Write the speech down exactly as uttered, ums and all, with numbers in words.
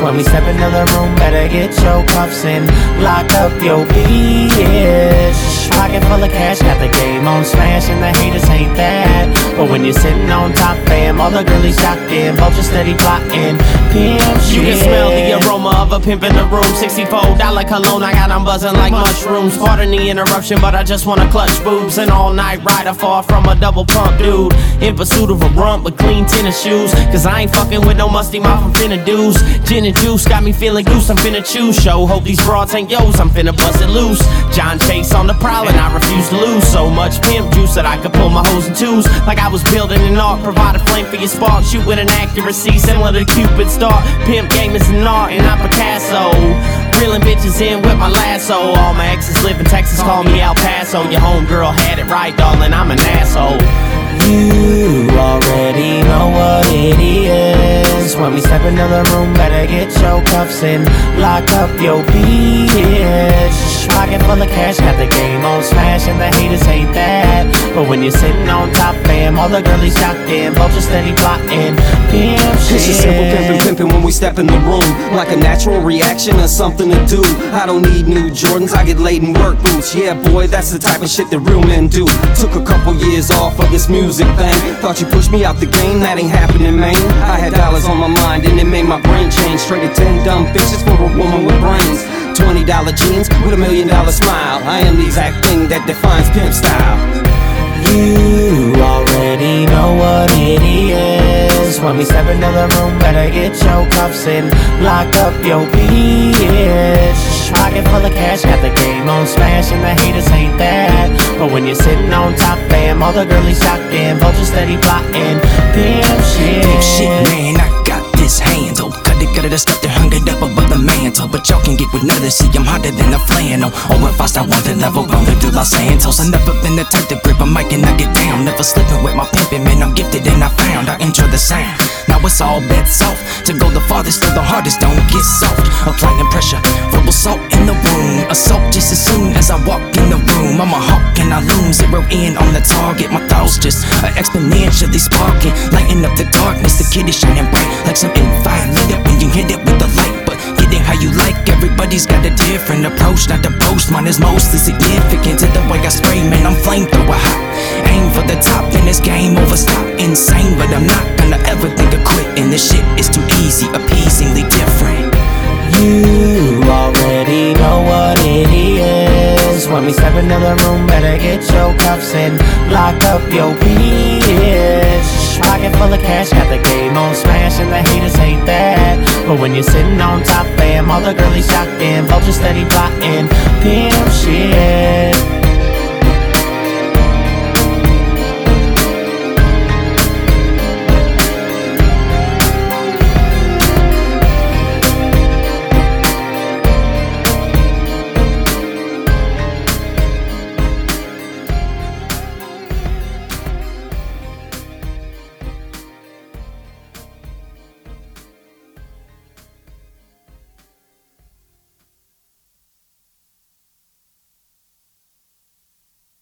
When we step into the room, better get your cuffs in. Lock up your bitch. Pocket full of cash, got the game on smash, and the haters hate that. But when you're sitting on top, fam, all the girlies locked in, vultures steady plotting. Pimp shit. You can smell the aroma of a pimp in the room. Sixty-four dollar cologne, I got them buzzing like mushrooms. Pardon the interruption, but I just wanna clutch boobs. An all-night rider, far from a double pump dude. In pursuit of a rump with clean tennis shoes. Cause I ain't fucking with no musty mouth, I'm finna deuce. Gin and juice got me feeling goose, I'm finna choose. Show, hope these broads ain't yo's, I'm finna bust it loose. John Chase on the prowl and I refuse to lose. So much pimp juice that I could pull my hose in twos. Like I was building an ark, provide a flame for your spark. Shoot with an accuracy similar to Cupid's dart. Pimp game is an art and I'm Picasso. Reeling bitches in with my lasso. All my exes live in Texas, call me El Paso. Your homegirl had it right, darling, I'm an asshole. You already know what it is. When we step into the room, better get your cuffs in. Lock up your bitch. Pocket full of cash, got the game on smash, and the haters hate that. But when you're sitting on top, fam, all the girlies locked in, vultures steady plotting. Pimp shit. It's just simple pimpin', pimpin' when we step in the room. Like a natural reaction or something to do. I don't need new Jordans, I get laid in work boots. Yeah, boy, that's the type of shit that real men do. Took a couple years off of this music thing. Thought you pushed me out the game, that ain't happening, man. I had dollars on my mind and it made my brain change. Traded ten dumb bitches for a woman with brains. Twenty dollar jeans with a million dollar smile. I am the exact thing that defines pimp style. You already know what it is. When we step into the room, better get your cuffs in. Lock up your bitch. Pocket full of cash, got the game on smash, and the haters hate that. But when you're sitting on top, fam, all the girlies locked in, vultures steady plotting. Pimp shit. Pimp shit, man, I got this handle. Got it, got it, stuff that hung it up above the mantle. But y'all can get with none of this, see I'm hotter than a flannel. Oh, if I start wanting level, rolling through Los Santos. I never been the type to grip a mic and I get down. Never slipping with my pimpin', man, I'm gifted and I found I enjoy the sound. Now it's all bets off. To go the farthest or the hardest, don't get soft. Applying pressure, verbal salt in the room. Assault just as soon as I walk in the room. I'm a hawk and I loom, zero in on the target. My thoughts just uh, exponentially sparking, lighting up the darkness. The kid is shining bright like some inviolate when you hit it with the light. But get it how you like, everybody's got a different approach. Not to boast, mine is mostly significant to the way I spray, man, I'm flamethrower hot. Aim for the top, then it's game over, stop. Insane, but I'm not gonna ever think of quitting. This shit is too easy, appeasingly different. You already know what it is. When we step into the room, better get your cuffs in. Lock up your bitch. Pocket full of cash, got the game on smash, and the haters hate that. But when you're sitting on top, fam, all the girlies locked in, vultures steady plotting. Pimp shit.